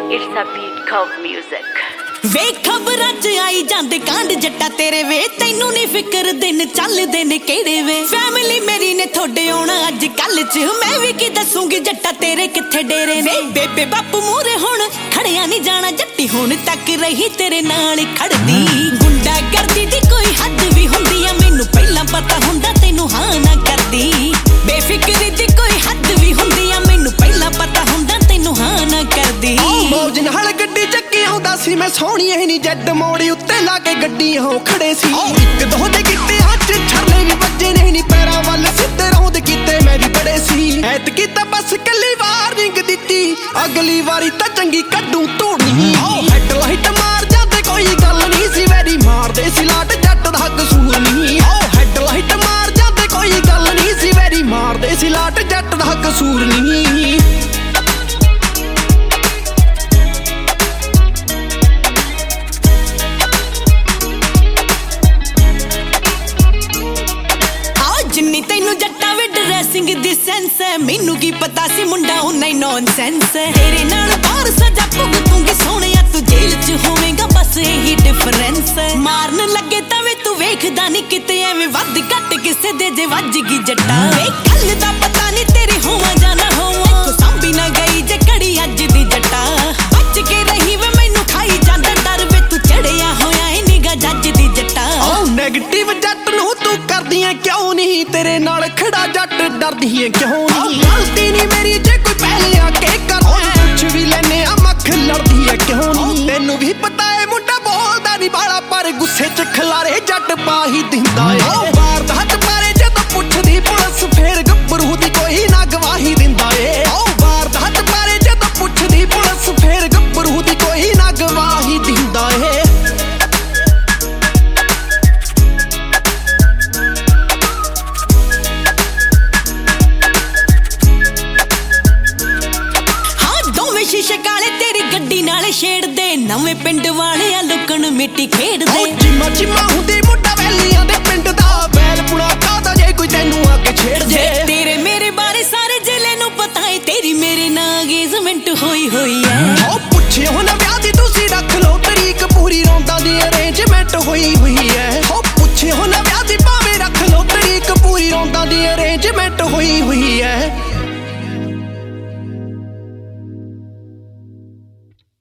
It's a beat called music. वे खबरां च आई जांदे कांड जट्टा तेरे वे तैनू नहीं फिकर दिन चलदे ने केड़े वे फैमिली मेरी ने थोड़े आउणा अज कल च मैं भी की दसूंगी जट्टा तेरे किथे डेरे ने बेबे बापू मूरे हुण खड़िया नहीं जाना जट्टी हुण तक रही तेरे नाल खड़दी गुंडा करदी दी कोई हद भी हुंदी आ मैनू पहला पता हुंदा तैनू हां ना करदी बेफिक्री दी कोई हद भी हुंदी आ मैनू पहला पता हुंदा तैनू हां ना करदी मौज नाल गड्डी ਚੱਕੀ ਆਉਂਦਾ ਸੀ ਮੈਂ ਸੋਹਣੀ ਐ ਨੀ ਜੱਟ ਮੋੜੀ ਉੱਤੇ ਲਾ ਕੇ ਗੱਡੀ ਹੋ ਖੜੇ ਸੀ ਇੱਕ ਦੋ ਦੇ ਕੀਤੇ ਹੱਥ ਛਰਲੇ ਵੀ ਵੱਜੇ ਨੇ ਨੀ ਪੈਰਾਂ ਵੱਲ ਸਿੱਧੇ ਰੌਂਦ ਕੀਤੇ ਮੈਂ ਵੀ ਬੜੇ ਸੀ ਐਤ ਕੀਤਾ ਬਸ ਕੱਲੀ ਵਾਰਨਿੰਗ ਦਿੱਤੀ ਅਗਲੀ ਵਾਰੀ ਤਾਂ ਚੰਗੀ ਕੱਢੂ ਧੂਣੀ ਹੈਡ ਲਾਈਟ ਮਾਰ ਜਾਂਦੇ ਕੋਈ ਗੱਲ ਨਹੀਂ ਸੀ ਵੈਰੀ ਮਾਰਦੇ ਸੀ ਲਾਟ ਜੱਟ ਦਾ ਕਸੂਰ ਨਹੀਂ ਹੈਡ ਲਾਈਟ ਮਾਰ ਜਾਂਦੇ ਕੋਈ ਗੱਲ ਨਹੀਂ ਸੀ ਵੈਰੀ ਮਾਰਦੇ ਸੀ ਲਾਟ ਜੱਟ ਦਾ ਕਸੂਰ ਨਹੀਂ जिन्नी तैनू जट्टा वे ड्रेसिंग दी सेंस है मैनू की पता सी मुंडा उन्ना ही नॉनसेंस है तेरे नाल बाहर सजा भुगतूंगी सोहणिया तू जेल च होवेगा बस यही डिफरेंस है मारन लगे तवे तू वेखदा नहीं किते एवें वध घट किसे दे जे वज गई जट्टा वे कल दा पता नहीं तेरी होवा जाना होवा तू सांभी ना गई जे कड़ी अज दी जट्टा बच के रही वे मैनू खाई जांदा डर वे तू चढ़िया होया है निगा जज दी जट्टा नेगेटिव जट नूं तू करदियां क्यों नहीं तेरे नाल खड़ा जट डरदी है क्यों नहीं गलती नहीं मेरी जे कोई पहले आके कर कुछ भी लेने आ मख लड़दी है क्यों नहीं तेनू भी पता है मुंडा बोलदा नहीं बाला पर गुस्से च खलारे जट पा ही दिंदा है बार दा हथ मारे जदों पुछदी पुलिस फेर गब्बरू दी कोई ना गवाही दिंदा है बार दा हथ मारे जदों पुछदी पुलिस फेर गब्बरू दी कोई ना गवाही दिंदा है शीशे काले तेरी गड्डी नाले छेड़दे नवे पिंड वाले आ लुकण मिट्टी खेड़दे जिम्मा जिम्मा हुंदी मुंडा वैलियां दे पिंड दा बैल पुणा कादा जे कोई तैनू आके छेड़ दे तेरे मेरे बारे सारे जिले नू पता है तेरी मेरे नाल एंगेजमेंट होई है ओ पुछियो ना ब्याह दी तुसी रख लो तरीक पूरी रौंदा दी अरेंजमेंट होई है